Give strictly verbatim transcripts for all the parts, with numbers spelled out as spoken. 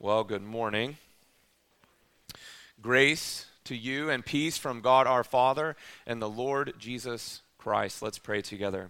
Well, good morning. Grace to you and peace from God our Father and the Lord Jesus Christ. Let's pray together.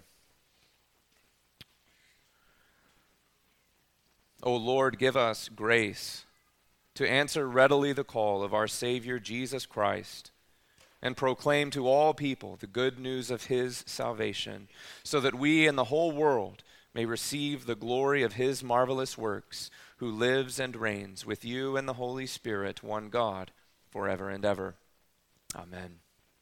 O Lord, give us grace to answer readily the call of our Savior Jesus Christ and proclaim to all people the good news of his salvation, so that we and the whole world may receive the glory of his marvelous works, who lives and reigns with you and the Holy Spirit, one God, forever and ever. Amen.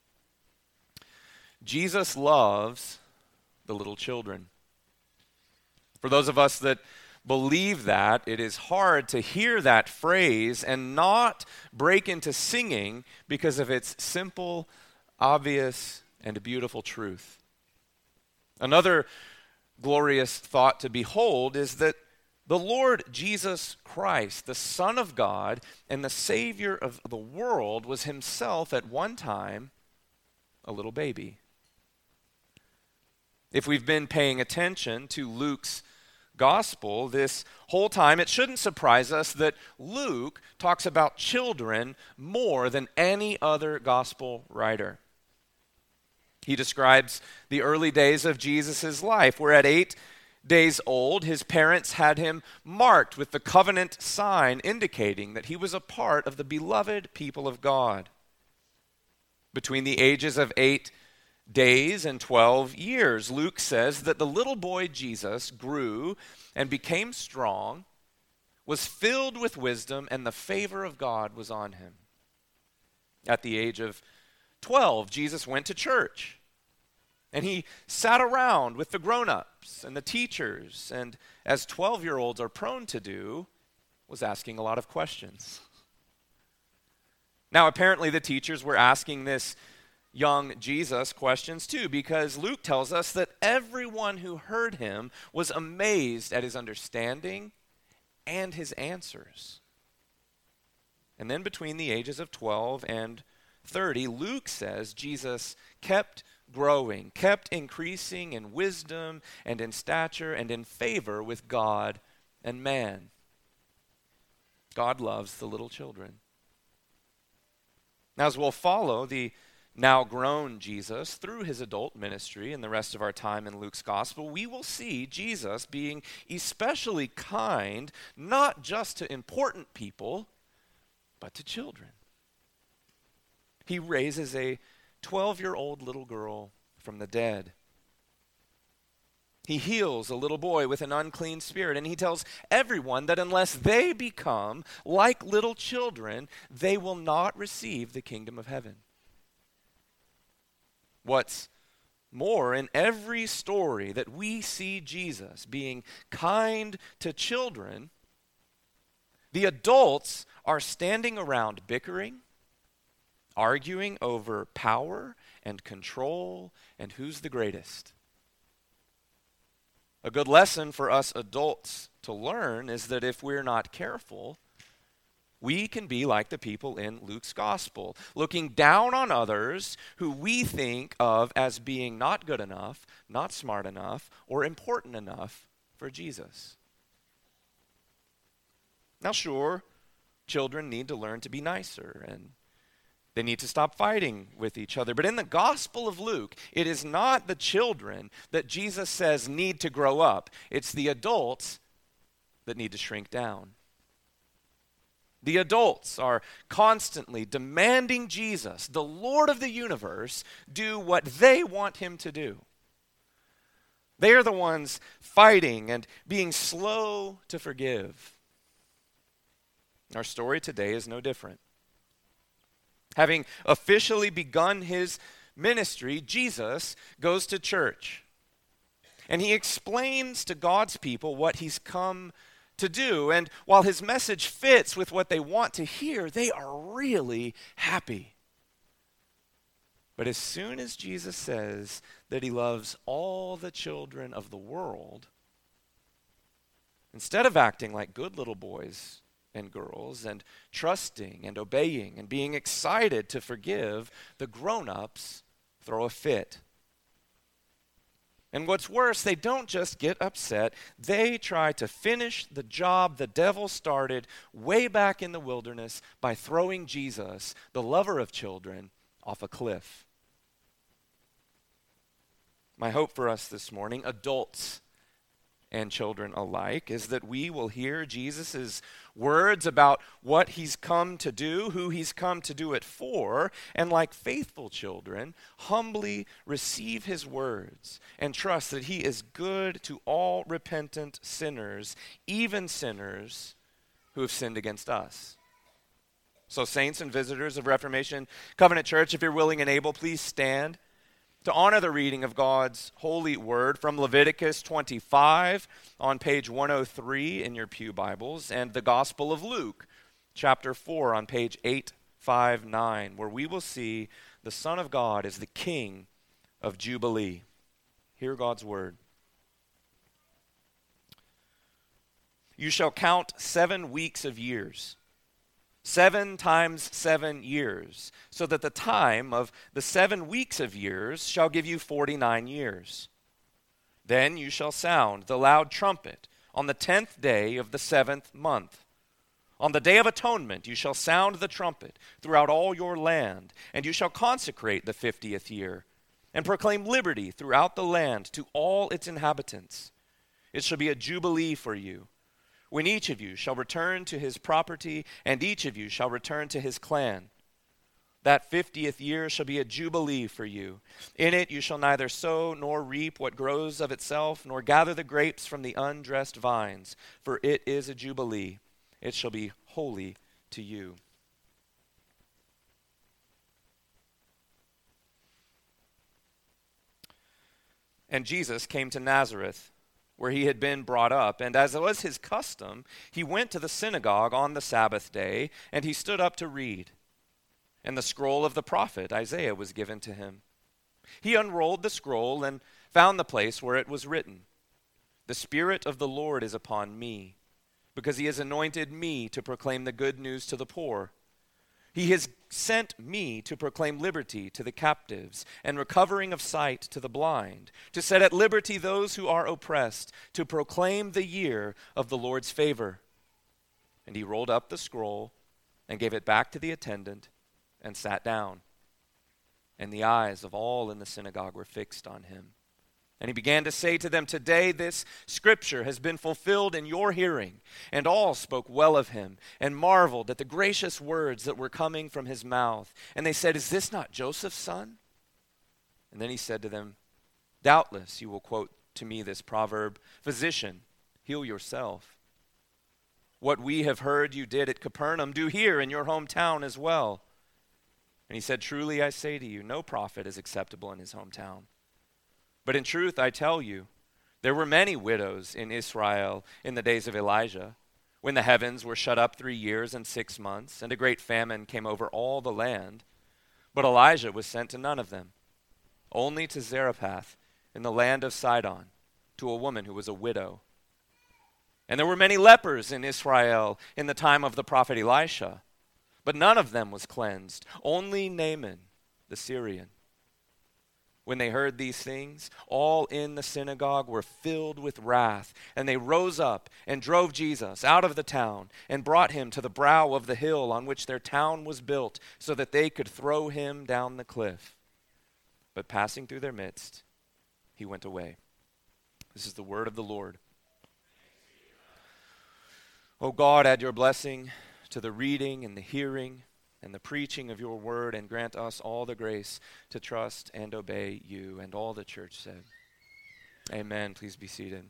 Jesus loves the little children. For those of us that believe that, it is hard to hear that phrase and not break into singing because of its simple, obvious, and beautiful truth. Another glorious thought to behold is that the Lord Jesus Christ, the Son of God and the Savior of the world, was himself at one time a little baby. If we've been paying attention to Luke's gospel this whole time, it shouldn't surprise us that Luke talks about children more than any other gospel writer. He describes the early days of Jesus' life, where at eight days old, his parents had him marked with the covenant sign indicating that he was a part of the beloved people of God. Between the ages of eight days and twelve years, Luke says that the little boy Jesus grew and became strong, was filled with wisdom, and the favor of God was on him. At the age of twelve, Jesus went to church. And he sat around with the grown-ups and the teachers, and as twelve-year-olds are prone to do, was asking a lot of questions. Now, apparently the teachers were asking this young Jesus questions too, because Luke tells us that everyone who heard him was amazed at his understanding and his answers. And then between the ages of twelve and thirty, Luke says Jesus kept growing, kept increasing in wisdom and in stature and in favor with God and man. God loves the little children. Now, as we'll follow the now grown Jesus through his adult ministry and the rest of our time in Luke's gospel, we will see Jesus being especially kind, not just to important people, but to children. He raises a twelve-year-old little girl from the dead. He heals a little boy with an unclean spirit, and he tells everyone that unless they become like little children, they will not receive the kingdom of heaven. What's more, in every story that we see Jesus being kind to children, the adults are standing around bickering, arguing over power and control and who's the greatest. A good lesson for us adults to learn is that if we're not careful, we can be like the people in Luke's gospel, looking down on others who we think of as being not good enough, not smart enough, or important enough for Jesus. Now, sure, children need to learn to be nicer, and they need to stop fighting with each other. But in the Gospel of Luke, it is not the children that Jesus says need to grow up. It's the adults that need to shrink down. The adults are constantly demanding Jesus, the Lord of the universe, do what they want him to do. They are the ones fighting and being slow to forgive. Our story today is no different. Having officially begun his ministry, Jesus goes to church. And he explains to God's people what he's come to do. And while his message fits with what they want to hear, they are really happy. But as soon as Jesus says that he loves all the children of the world, instead of acting like good little boys and girls and trusting and obeying and being excited to forgive, the grown-ups throw a fit. And what's worse, they don't just get upset. They try to finish the job the devil started way back in the wilderness by throwing Jesus, the lover of children, off a cliff. My hope for us this morning, adults and children alike, is that we will hear Jesus' words about what he's come to do, who he's come to do it for, and like faithful children, humbly receive his words and trust that he is good to all repentant sinners, even sinners who have sinned against us. So saints and visitors of Reformation Covenant Church, if you're willing and able, please stand to honor the reading of God's holy word from Leviticus twenty-five on page one oh three in your pew Bibles, and the Gospel of Luke, chapter four on page eight fifty-nine, where we will see the Son of God as the King of Jubilee. Hear God's word. You shall count seven weeks of years. Seven times seven years, so that the time of the seven weeks of years shall give you forty-nine years. Then you shall sound the loud trumpet on the tenth day of the seventh month. On the day of atonement you shall sound the trumpet throughout all your land, and you shall consecrate the fiftieth year, and proclaim liberty throughout the land to all its inhabitants. It shall be a jubilee for you, when each of you shall return to his property, and each of you shall return to his clan. That fiftieth year shall be a jubilee for you. In it you shall neither sow nor reap what grows of itself, nor gather the grapes from the undressed vines, for it is a jubilee. It shall be holy to you. And Jesus came to Nazareth, where he had been brought up, and as was his custom, he went to the synagogue on the Sabbath day, and he stood up to read. And the scroll of the prophet Isaiah was given to him. He unrolled the scroll and found the place where it was written, "The Spirit of the Lord is upon me, because he has anointed me to proclaim the good news to the poor. He has sent me to proclaim liberty to the captives and recovering of sight to the blind, to set at liberty those who are oppressed, to proclaim the year of the Lord's favor." And he rolled up the scroll and gave it back to the attendant and sat down. And the eyes of all in the synagogue were fixed on him. And he began to say to them, "Today this scripture has been fulfilled in your hearing." And all spoke well of him and marveled at the gracious words that were coming from his mouth. And they said, "Is this not Joseph's son?" And then he said to them, "Doubtless you will quote to me this proverb, 'Physician, heal yourself. What we have heard you did at Capernaum, do here in your hometown as well.' And he said, 'Truly I say to you, no prophet is acceptable in his hometown. But in truth, I tell you, there were many widows in Israel in the days of Elijah, when the heavens were shut up three years and six months, and a great famine came over all the land. But Elijah was sent to none of them, only to Zarephath in the land of Sidon, to a woman who was a widow. And there were many lepers in Israel in the time of the prophet Elisha, but none of them was cleansed, only Naaman the Syrian. When they heard these things, all in the synagogue were filled with wrath, and they rose up and drove Jesus out of the town and brought him to the brow of the hill on which their town was built, so that they could throw him down the cliff. But passing through their midst, he went away." This is the word of the Lord. O God, add your blessing to the reading and the hearing and the preaching of your word, and grant us all the grace to trust and obey you. And all the church said, amen. Please be seated.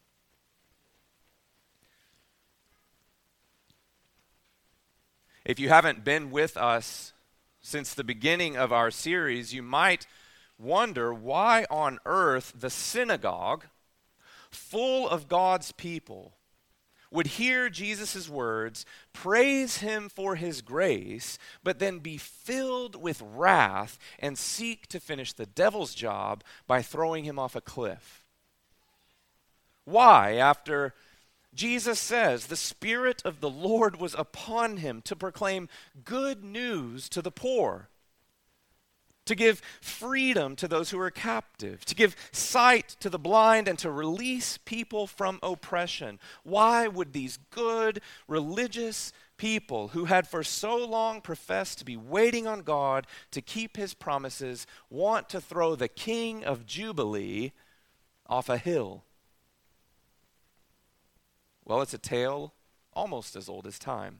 If you haven't been with us since the beginning of our series, you might wonder why on earth the synagogue, full of God's people, would hear Jesus' words, praise him for his grace, but then be filled with wrath and seek to finish the devil's job by throwing him off a cliff. Why, after Jesus says the Spirit of the Lord was upon him to proclaim good news to the poor? to give freedom to those who are captive, to give sight to the blind, and to release people from oppression. Why would these good religious people who had for so long professed to be waiting on God to keep his promises want to throw the King of Jubilee off a hill? Well, it's a tale almost as old as time.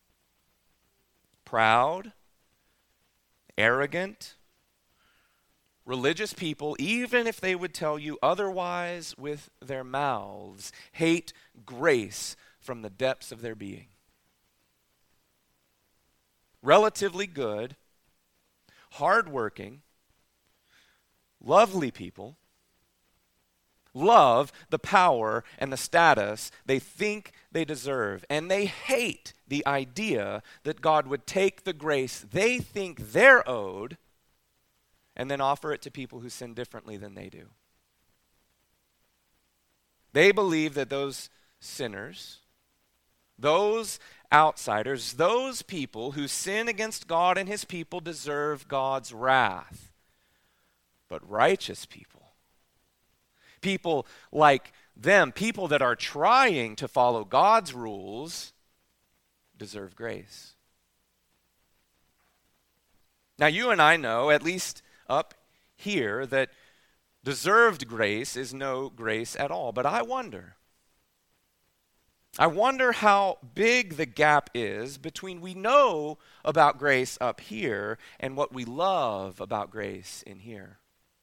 Proud, arrogant, religious people, even if they would tell you otherwise with their mouths, hate grace from the depths of their being. Relatively good, hardworking, lovely people love the power and the status they think they deserve, and they hate the idea that God would take the grace they think they're owed and then offer it to people who sin differently than they do. They believe that those sinners, those outsiders, those people who sin against God and his people deserve God's wrath. But righteous people, people like them, people that are trying to follow God's rules, deserve grace. Now, you and I know, at least up here, that deserved grace is no grace at all. But I wonder, I wonder how big the gap is between we know about grace up here and what we love about grace in here.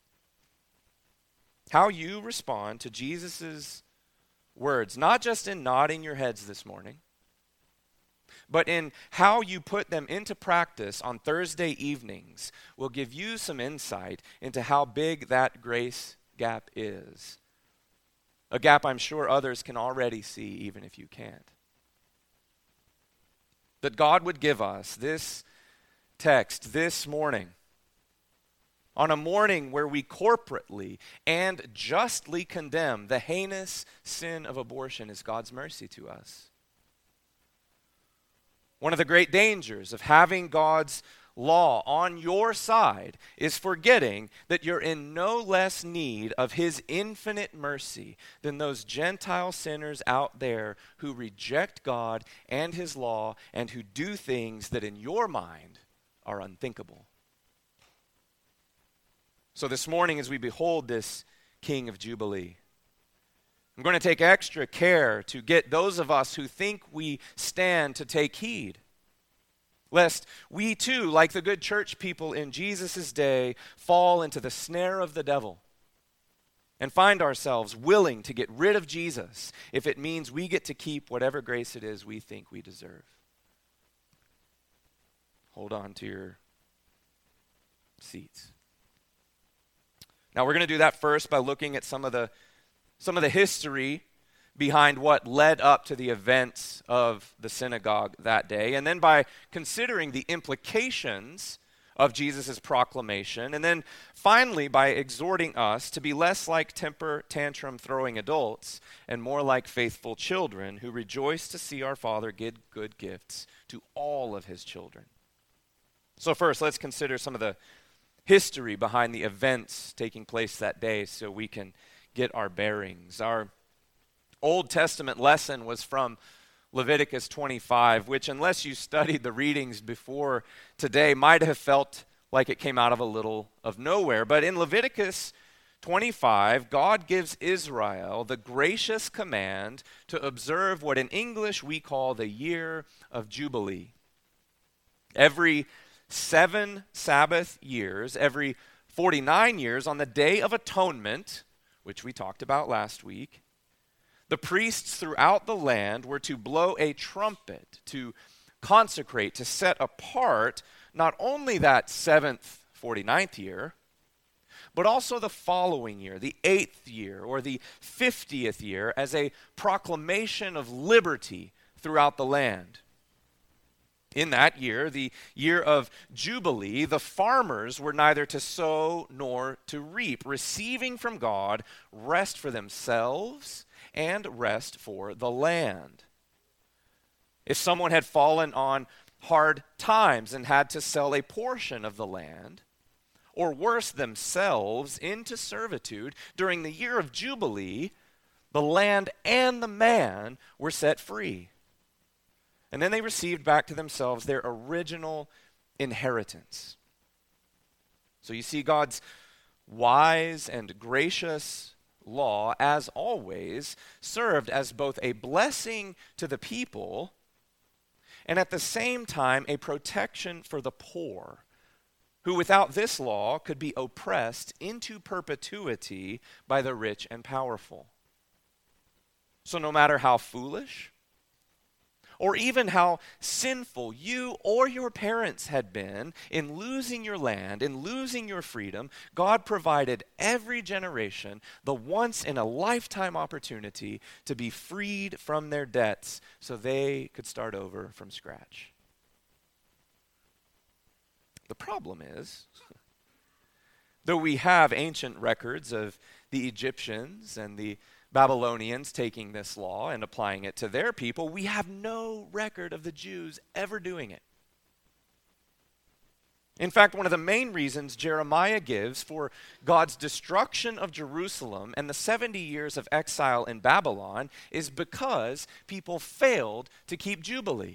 How you respond to Jesus' words, not just in nodding your heads this morning, but in how you put them into practice on Thursday evenings, will give you some insight into how big that grace gap is. A gap I'm sure others can already see, even if you can't. That God would give us this text this morning, on a morning where we corporately and justly condemn the heinous sin of abortion, is God's mercy to us. One of the great dangers of having God's law on your side is forgetting that you're in no less need of his infinite mercy than those Gentile sinners out there who reject God and his law and who do things that in your mind are unthinkable. So this morning, as we behold this King of Jubilee, I'm going to take extra care to get those of us who think we stand to take heed, lest we too, like the good church people in Jesus' day, fall into the snare of the devil and find ourselves willing to get rid of Jesus if it means we get to keep whatever grace it is we think we deserve. Hold on to your seats. Now we're going to do that first by looking at some of the some of the history behind what led up to the events of the synagogue that day, and then by considering the implications of Jesus' proclamation, and then finally by exhorting us to be less like temper tantrum throwing adults and more like faithful children who rejoice to see our Father give good gifts to all of his children. So first, let's consider some of the history behind the events taking place that day so we can get our bearings. Our Old Testament lesson was from Leviticus twenty-five, which, unless you studied the readings before today, might have felt like it came out of a little of nowhere. But in Leviticus twenty-five, God gives Israel the gracious command to observe what in English we call the year of Jubilee. Every seven Sabbath years, every forty-nine years, on the Day of Atonement, which we talked about last week, the priests throughout the land were to blow a trumpet to consecrate, to set apart not only that seventh, forty-ninth year, but also the following year, the eighth year, or the fiftieth year, as a proclamation of liberty throughout the land. In that year, the year of Jubilee, the farmers were neither to sow nor to reap, receiving from God rest for themselves and rest for the land. If someone had fallen on hard times and had to sell a portion of the land, or worse, themselves, into servitude during the year of Jubilee, the land and the man were set free. And then they received back to themselves their original inheritance. So you see, God's wise and gracious law, as always, served as both a blessing to the people and at the same time a protection for the poor, who without this law could be oppressed into perpetuity by the rich and powerful. So no matter how foolish or even how sinful you or your parents had been in losing your land, in losing your freedom, God provided every generation the once-in-a-lifetime opportunity to be freed from their debts so they could start over from scratch. The problem is, though we have ancient records of the Egyptians and the Babylonians taking this law and applying it to their people, we have no record of the Jews ever doing it. In fact, one of the main reasons Jeremiah gives for God's destruction of Jerusalem and the seventy years of exile in Babylon is because people failed to keep Jubilee.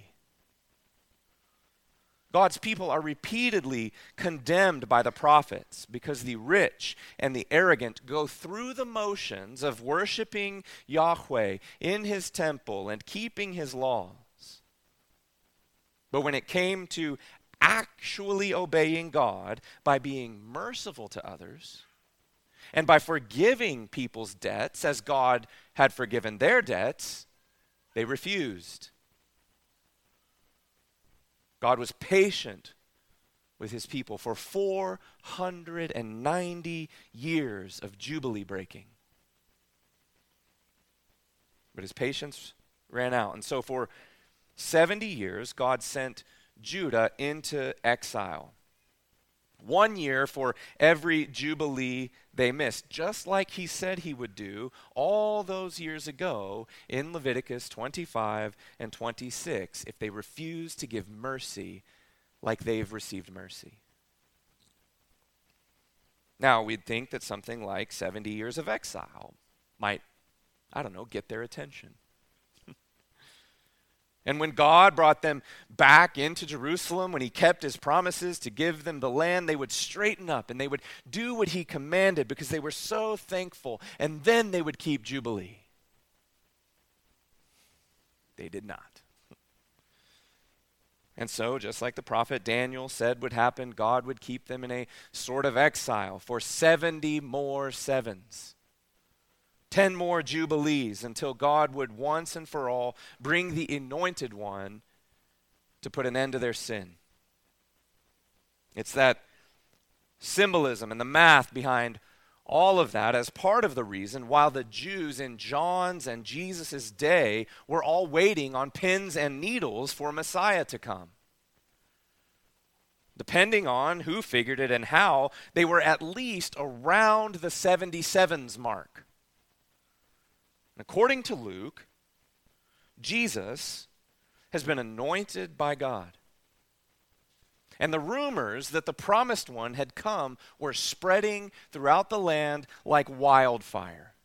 God's people are repeatedly condemned by the prophets because the rich and the arrogant go through the motions of worshiping Yahweh in his temple and keeping his laws. But when it came to actually obeying God by being merciful to others and by forgiving people's debts as God had forgiven their debts, they refused. God was patient with his people for four hundred ninety years of Jubilee breaking. But his patience ran out. And so for seventy years, God sent Judah into exile. One year for every Jubilee they missed, just like he said he would do all those years ago in Leviticus twenty-five and twenty-six if they refuse to give mercy like they've received mercy. Now, we'd think that something like seventy years of exile might, I don't know, get their attention. And when God brought them back into Jerusalem, when he kept his promises to give them the land, they would straighten up and they would do what he commanded because they were so thankful. And then they would keep Jubilee. They did not. And so, just like the prophet Daniel said would happen, God would keep them in a sort of exile for seventy more sevens. Ten more Jubilees until God would once and for all bring the anointed one to put an end to their sin. It's that symbolism and the math behind all of that as part of the reason why the Jews in John's and Jesus' day were all waiting on pins and needles for Messiah to come. Depending on who figured it and how, they were at least around the seventy-sevens mark. According to Luke, Jesus has been anointed by God. And the rumors that the promised one had come were spreading throughout the land like wildfire.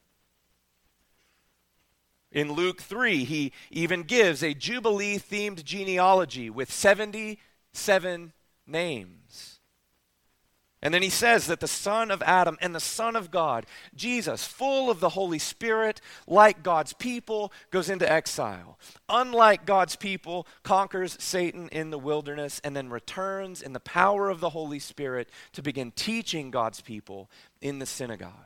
In Luke three, he even gives a Jubilee-themed genealogy with seventy-seven names. And then he says that the son of Adam and the Son of God, Jesus, full of the Holy Spirit, like God's people, goes into exile. Unlike God's people, conquers Satan in the wilderness and then returns in the power of the Holy Spirit to begin teaching God's people in the synagogue.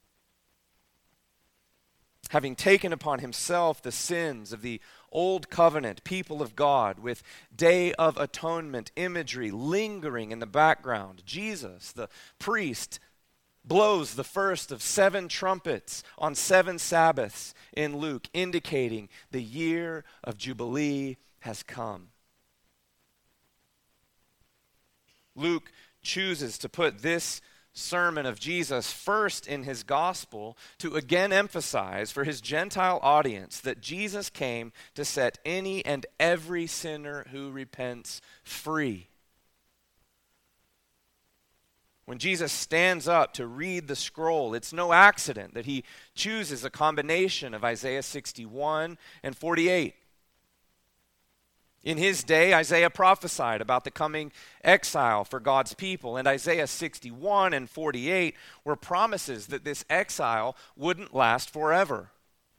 Having taken upon himself the sins of the old covenant people of God with Day of Atonement imagery lingering in the background, Jesus, the priest, blows the first of seven trumpets on seven Sabbaths in Luke, indicating the year of Jubilee has come. Luke chooses to put this sermon of Jesus first in his gospel to again emphasize for his Gentile audience that Jesus came to set any and every sinner who repents free. When Jesus stands up to read the scroll, it's no accident that he chooses a combination of Isaiah sixty-one and forty-eight. In his day, Isaiah prophesied about the coming exile for God's people, and Isaiah sixty-one and forty-eight were promises that this exile wouldn't last forever.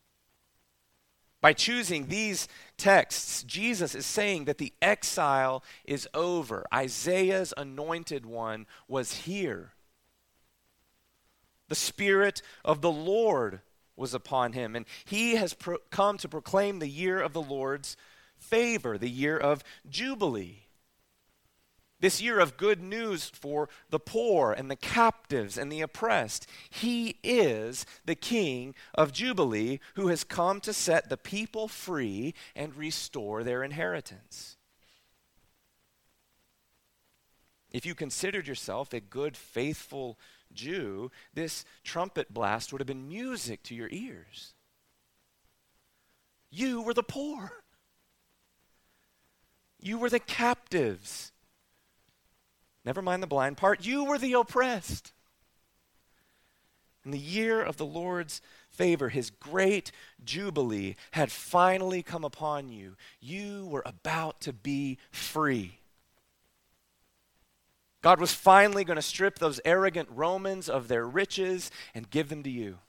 By choosing these texts, Jesus is saying that the exile is over. Isaiah's anointed one was here. The Spirit of the Lord was upon him, and he has pro- come to proclaim the year of the Lord's favor, the year of Jubilee. This year of good news for the poor and the captives and the oppressed. He is the King of Jubilee who has come to set the people free and restore their inheritance. If you considered yourself a good, faithful Jew, this trumpet blast would have been music to your ears. You were the poor. You were the captives. Never mind the blind part. You were the oppressed. In the year of the Lord's favor, his great jubilee had finally come upon you. You were about to be free. God was finally going to strip those arrogant Romans of their riches and give them to you.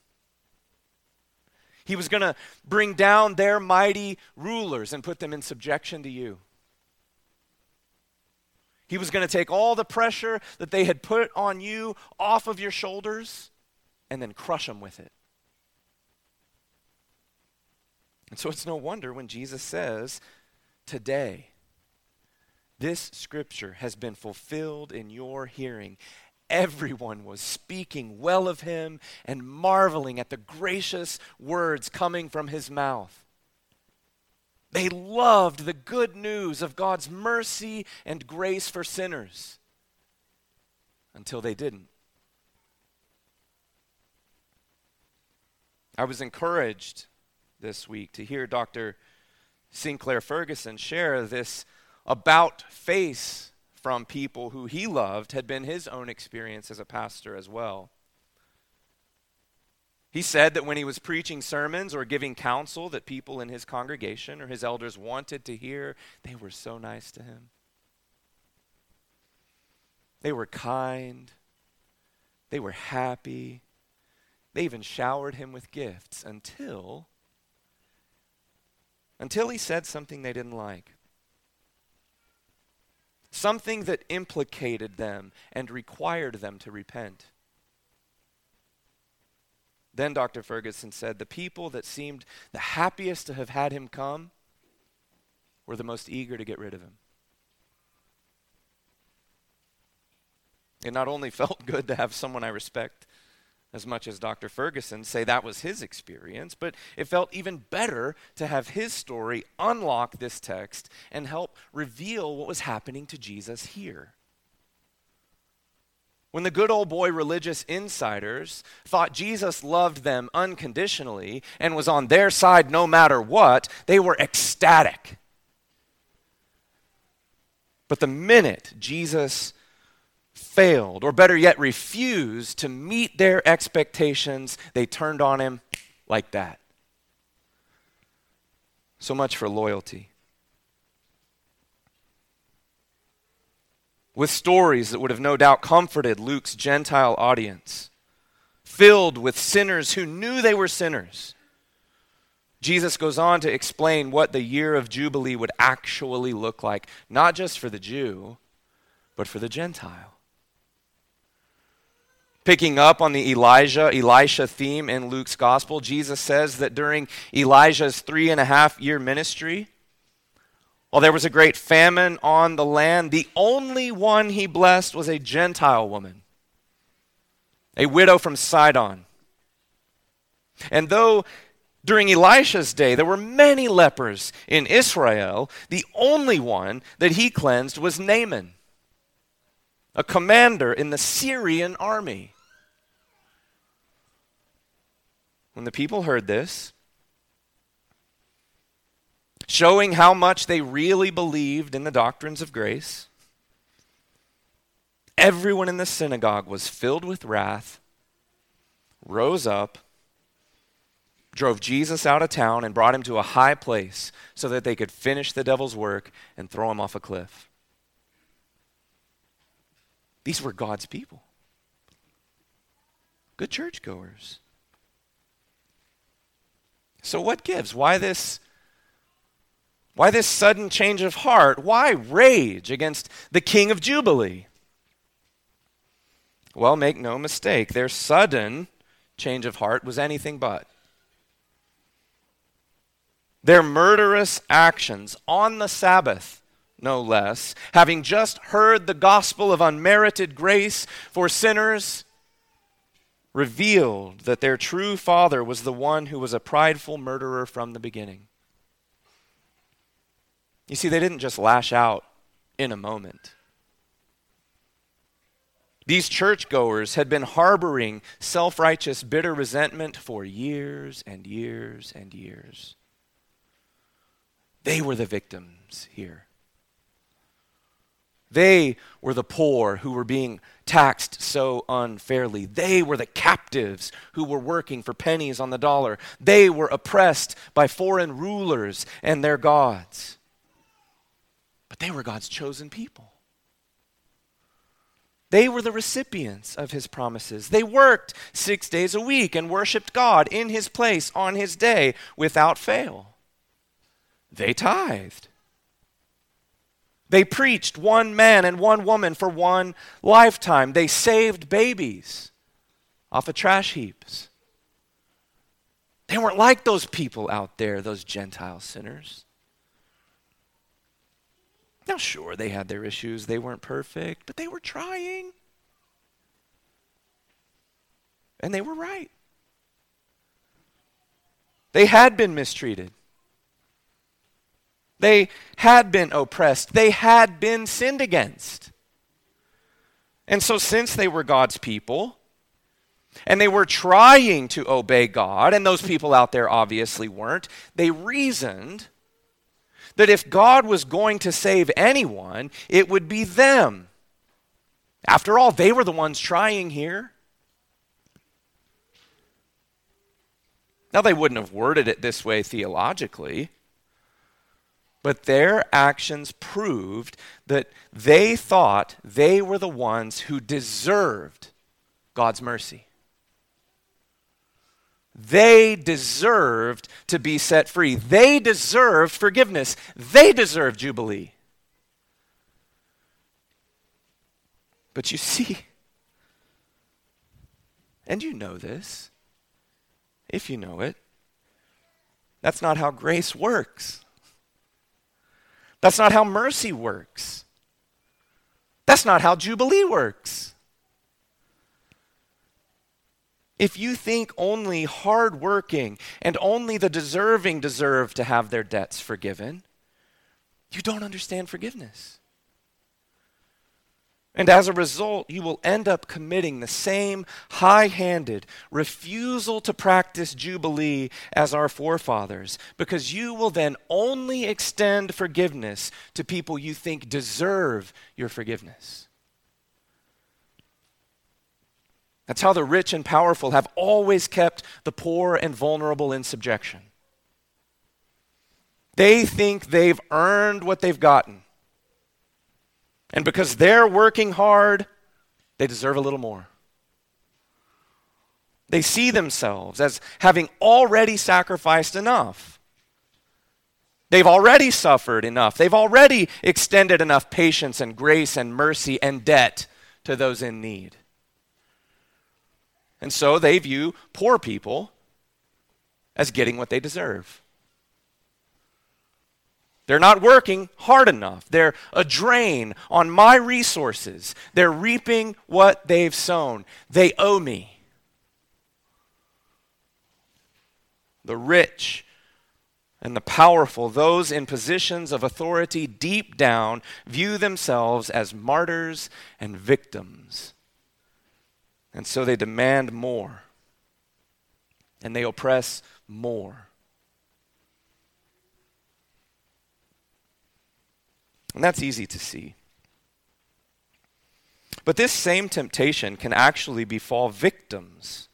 He was going to bring down their mighty rulers and put them in subjection to you. He was going to take all the pressure that they had put on you off of your shoulders and then crush them with it. And so it's no wonder when Jesus says, today, this scripture has been fulfilled in your hearing. Everyone was speaking well of him and marveling at the gracious words coming from his mouth. They loved the good news of God's mercy and grace for sinners until they didn't. I was encouraged this week to hear Doctor Sinclair Ferguson share this about face from people who he loved had been his own experience as a pastor as well. He said that when he was preaching sermons or giving counsel that people in his congregation or his elders wanted to hear, they were so nice to him. They were kind. They were happy. They even showered him with gifts until, until he said something they didn't like. Something that implicated them and required them to repent. Then Doctor Ferguson said, the people that seemed the happiest to have had him come were the most eager to get rid of him. It not only felt good to have someone I respect as much as Doctor Ferguson say that was his experience, but it felt even better to have his story unlock this text and help reveal what was happening to Jesus here. When the good old boy religious insiders thought Jesus loved them unconditionally and was on their side no matter what, they were ecstatic. But the minute Jesus failed, or better yet refused to meet their expectations, they turned on him like that. So much for loyalty. With stories that would have no doubt comforted Luke's Gentile audience, filled with sinners who knew they were sinners, Jesus goes on to explain what the year of Jubilee would actually look like, not just for the Jew, but for the Gentile. Picking up on the Elijah, Elisha theme in Luke's gospel, Jesus says that during Elijah's three and a half year ministry, while there was a great famine on the land, the only one he blessed was a Gentile woman, a widow from Sidon. And though during Elisha's day there were many lepers in Israel, the only one that he cleansed was Naaman, a commander in the Syrian army. When the people heard this, showing how much they really believed in the doctrines of grace, everyone in the synagogue was filled with wrath, rose up, drove Jesus out of town, and brought him to a high place so that they could finish the devil's work and throw him off a cliff. These were God's people. Good churchgoers. So what gives? Why this, why this sudden change of heart? Why rage against the King of Jubilee? Well, make no mistake, their sudden change of heart was anything but. Their murderous actions on the Sabbath, no less, having just heard the gospel of unmerited grace for sinners, revealed that their true father was the one who was a prideful murderer from the beginning. You see, they didn't just lash out in a moment. These churchgoers had been harboring self-righteous, bitter resentment for years and years and years. They were the victims here. They were the poor who were being taxed so unfairly. They were the captives who were working for pennies on the dollar. They were oppressed by foreign rulers and their gods. But they were God's chosen people. They were the recipients of his promises. They worked six days a week and worshiped God in his place on his day without fail. They tithed. They preached one man and one woman for one lifetime. They saved babies off of trash heaps. They weren't like those people out there, those Gentile sinners. Now, sure, they had their issues. They weren't perfect, but they were trying. And they were right. They had been mistreated. They had been oppressed. They had been sinned against. And so since they were God's people, and they were trying to obey God, and those people out there obviously weren't, they reasoned that if God was going to save anyone, it would be them. After all, they were the ones trying here. Now, they wouldn't have worded it this way theologically, but their actions proved that they thought they were the ones who deserved God's mercy. They deserved to be set free. They deserved forgiveness. They deserved Jubilee. But you see, and you know this, if you know it, that's not how grace works. That's not how mercy works. That's not how Jubilee works. If you think only hardworking and only the deserving deserve to have their debts forgiven, you don't understand forgiveness. And as a result, you will end up committing the same high-handed refusal to practice Jubilee as our forefathers, because you will then only extend forgiveness to people you think deserve your forgiveness. That's how the rich and powerful have always kept the poor and vulnerable in subjection. They think they've earned what they've gotten. And because they're working hard, they deserve a little more. They see themselves as having already sacrificed enough. They've already suffered enough. They've already extended enough patience and grace and mercy and debt to those in need. And so they view poor people as getting what they deserve. They're not working hard enough. They're a drain on my resources. They're reaping what they've sown. They owe me. The rich and the powerful, those in positions of authority deep down, view themselves as martyrs and victims. And so they demand more. And they oppress more. And that's easy to see. But this same temptation can actually befall victims.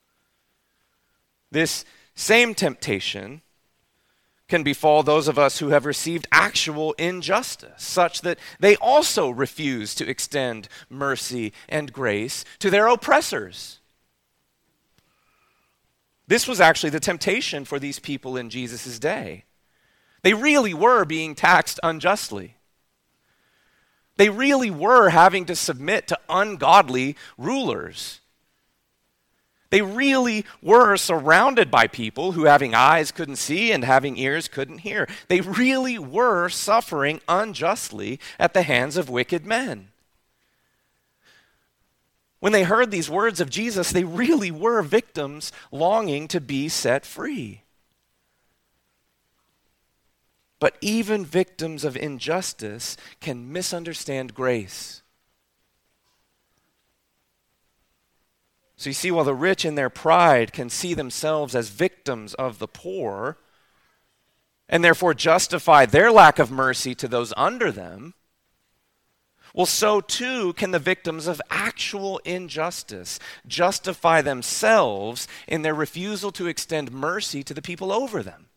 This same temptation can befall those of us who have received actual injustice, such that they also refuse to extend mercy and grace to their oppressors. This was actually the temptation for these people in Jesus' day. They really were being taxed unjustly. They really were having to submit to ungodly rulers. They really were surrounded by people who, having eyes, couldn't see, and having ears, couldn't hear. They really were suffering unjustly at the hands of wicked men. When they heard these words of Jesus, they really were victims longing to be set free. But even victims of injustice can misunderstand grace. So you see, while the rich in their pride can see themselves as victims of the poor, and therefore justify their lack of mercy to those under them, well, so too can the victims of actual injustice justify themselves in their refusal to extend mercy to the people over them.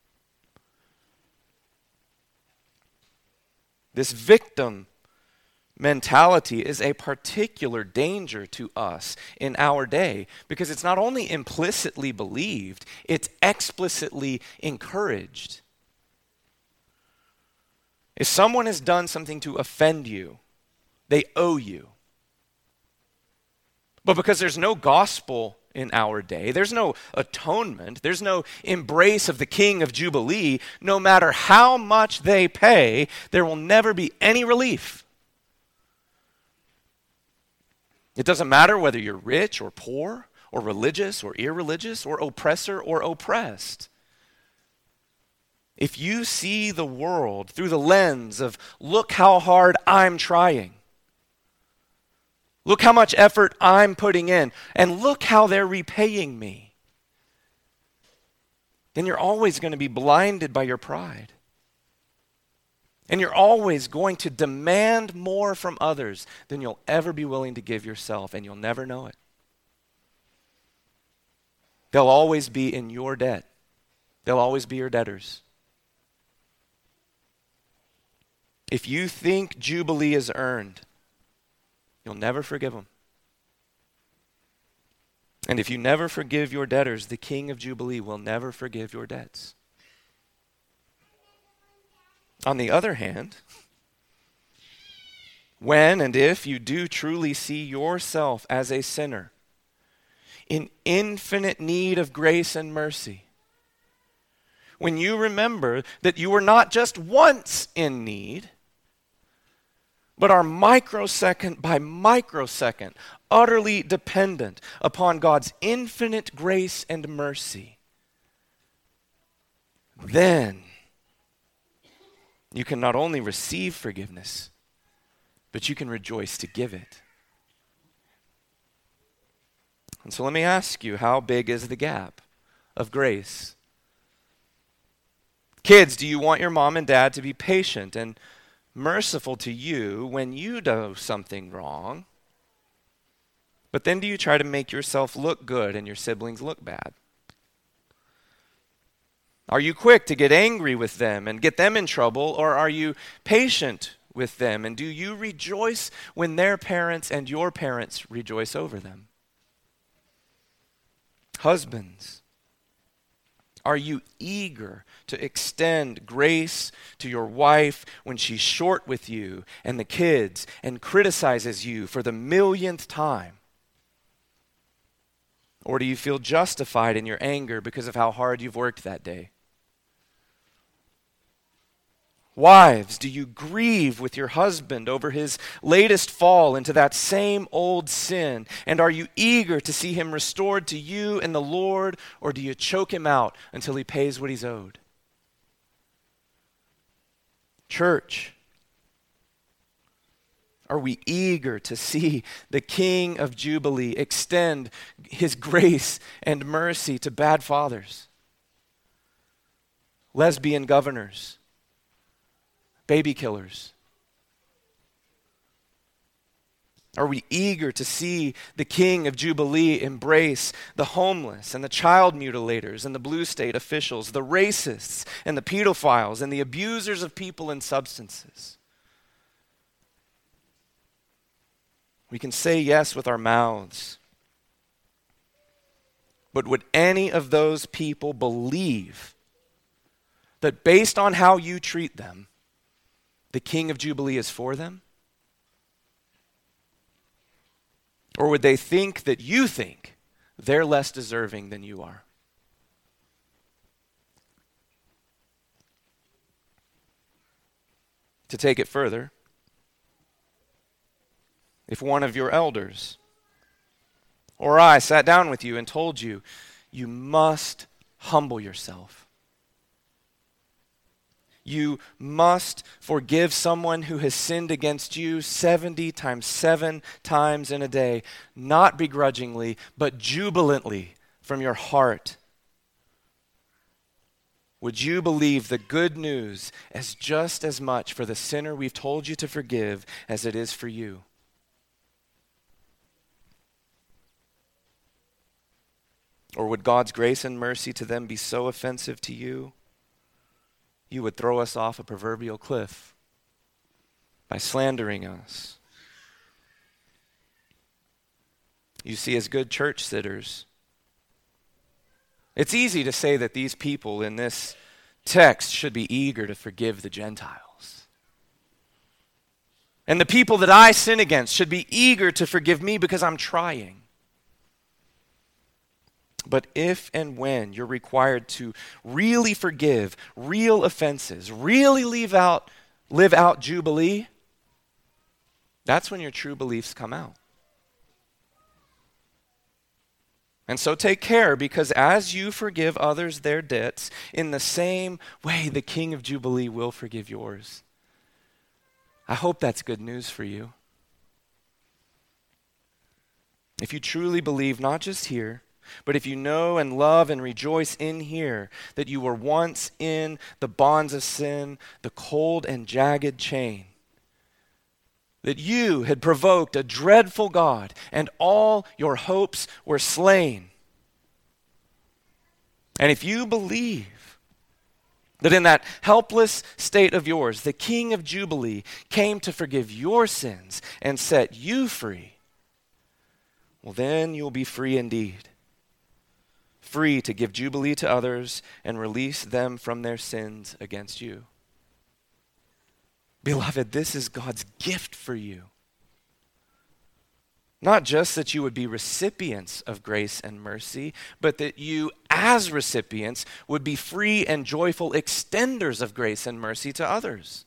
This victim mentality is a particular danger to us in our day because it's not only implicitly believed, it's explicitly encouraged. If someone has done something to offend you, they owe you. But because there's no gospel in our day, there's no atonement, there's no embrace of the King of Jubilee, no matter how much they pay, there will never be any relief. It doesn't matter whether you're rich or poor, or religious or irreligious, or oppressor or oppressed. If you see the world through the lens of, look how hard I'm trying, look how much effort I'm putting in, and look how they're repaying me, then you're always going to be blinded by your pride. And you're always going to demand more from others than you'll ever be willing to give yourself, and you'll never know it. They'll always be in your debt. They'll always be your debtors. If you think Jubilee is earned, you'll never forgive them. And if you never forgive your debtors, the King of Jubilee will never forgive your debts. On the other hand, when and if you do truly see yourself as a sinner in infinite need of grace and mercy, when you remember that you were not just once in need, but are microsecond by microsecond utterly dependent upon God's infinite grace and mercy, then you can not only receive forgiveness, but you can rejoice to give it. And so let me ask you, how big is the gap of grace? Kids, do you want your mom and dad to be patient and merciful to you when you do something wrong? But then do you try to make yourself look good and your siblings look bad? Are you quick to get angry with them and get them in trouble, or are you patient with them? And do you rejoice when their parents and your parents rejoice over them? Husbands, are you eager to extend grace to your wife when she's short with you and the kids and criticizes you for the millionth time? Or do you feel justified in your anger because of how hard you've worked that day? Wives, do you grieve with your husband over his latest fall into that same old sin? And are you eager to see him restored to you and the Lord, or do you choke him out until he pays what he's owed? Church, are we eager to see the King of Jubilee extend his grace and mercy to bad fathers, lesbian governors, baby killers? Are we eager to see the King of Jubilee embrace the homeless and the child mutilators and the blue state officials, the racists and the pedophiles and the abusers of people and substances? We can say yes with our mouths, but would any of those people believe that based on how you treat them, the King of Jubilee is for them? Or would they think that you think they're less deserving than you are? To take it further, if one of your elders or I sat down with you and told you, you must humble yourself. You must forgive someone who has sinned against you seventy times seven times in a day, not begrudgingly, but jubilantly from your heart. Would you believe the good news as just as much for the sinner we've told you to forgive as it is for you? Or would God's grace and mercy to them be so offensive to you, you would throw us off a proverbial cliff by slandering us? You see, as good church sitters, it's easy to say that these people in this text should be eager to forgive the Gentiles. And the people that I sin against should be eager to forgive me because I'm trying. But if and when you're required to really forgive real offenses, really leave out, live out Jubilee, that's when your true beliefs come out. And so take care, because as you forgive others their debts, in the same way the King of Jubilee will forgive yours. I hope that's good news for you. If you truly believe, not just here, but if you know and love and rejoice in here that you were once in the bonds of sin, the cold and jagged chain, that you had provoked a dreadful God and all your hopes were slain. And if you believe that in that helpless state of yours, the King of Jubilee came to forgive your sins and set you free, well, then you'll be free indeed. Free to give Jubilee to others and release them from their sins against you. Beloved, this is God's gift for you. Not just that you would be recipients of grace and mercy, but that you, as recipients, would be free and joyful extenders of grace and mercy to others.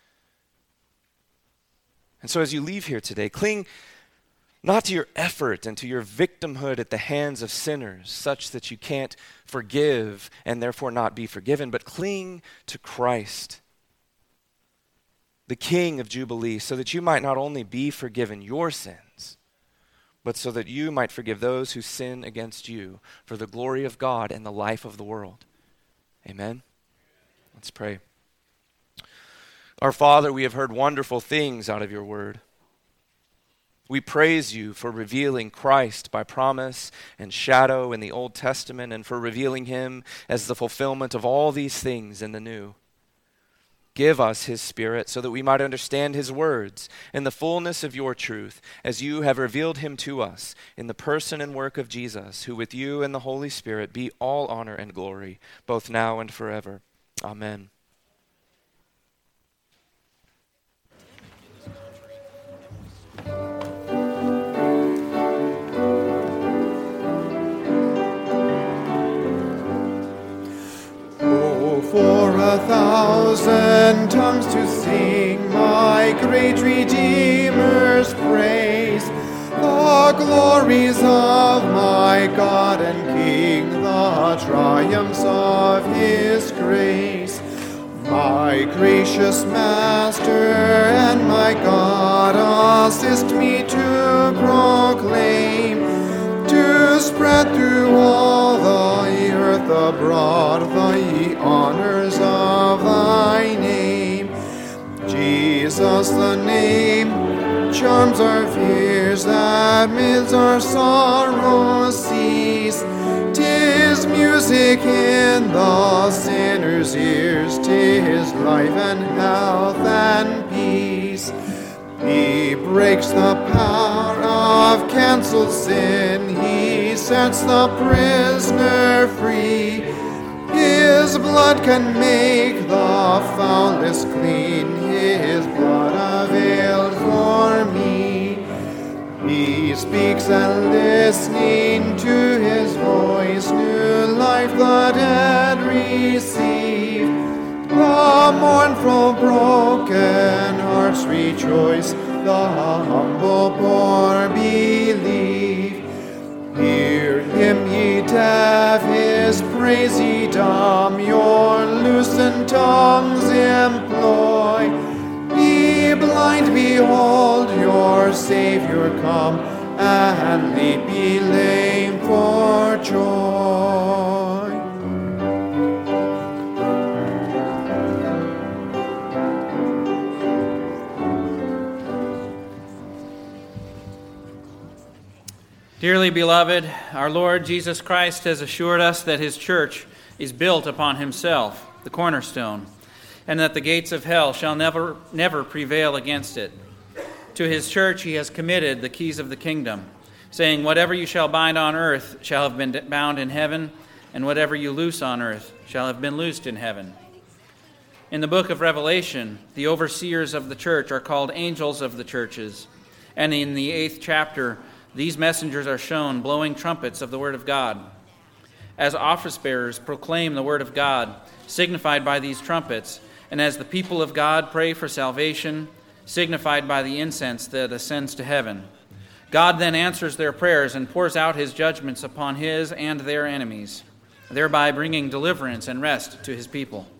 And so as you leave here today, cling not to your effort and to your victimhood at the hands of sinners, such that you can't forgive and therefore not be forgiven, but cling to Christ, the King of Jubilee, so that you might not only be forgiven your sins, but so that you might forgive those who sin against you for the glory of God and the life of the world. Amen? Let's pray. Our Father, we have heard wonderful things out of your word. We praise you for revealing Christ by promise and shadow in the Old Testament, and for revealing him as the fulfillment of all these things in the New. Give us his Spirit so that we might understand his words in the fullness of your truth, as you have revealed him to us in the person and work of Jesus, who with you and the Holy Spirit be all honor and glory, both now and forever. Amen. For a thousand tongues to sing my great Redeemer's praise, the glories of my God and King, the triumphs of his grace. My gracious Master and my God, assist me to proclaim, to spread through all the earth abroad the honors of thy name. Jesus, the name that charms our fears, that bids our sorrows cease. 'Tis music in the sinner's ears, 'tis life and health and peace. He breaks the power of cancelled sin, he sets the prisoner free. His blood can make the foulest clean, his blood availed for me. He speaks and listening to his voice, new life the dead receive. The mournful broken hearts rejoice, the humble poor believe. Hear him, ye deaf, his praise ye dumb, your loosened tongues employ. Ye blind, behold your Savior come, and leap ye lame for joy. Dearly beloved, our Lord Jesus Christ has assured us that his church is built upon himself, the cornerstone, and that the gates of hell shall never, never prevail against it. To his church he has committed the keys of the kingdom, saying, whatever you shall bind on earth shall have been bound in heaven, and whatever you loose on earth shall have been loosed in heaven. In the book of Revelation, the overseers of the church are called angels of the churches, and in the eighth chapter, these messengers are shown blowing trumpets of the word of God. As office bearers proclaim the word of God, signified by these trumpets, and as the people of God pray for salvation, signified by the incense that ascends to heaven. God then answers their prayers and pours out his judgments upon his and their enemies, thereby bringing deliverance and rest to his people.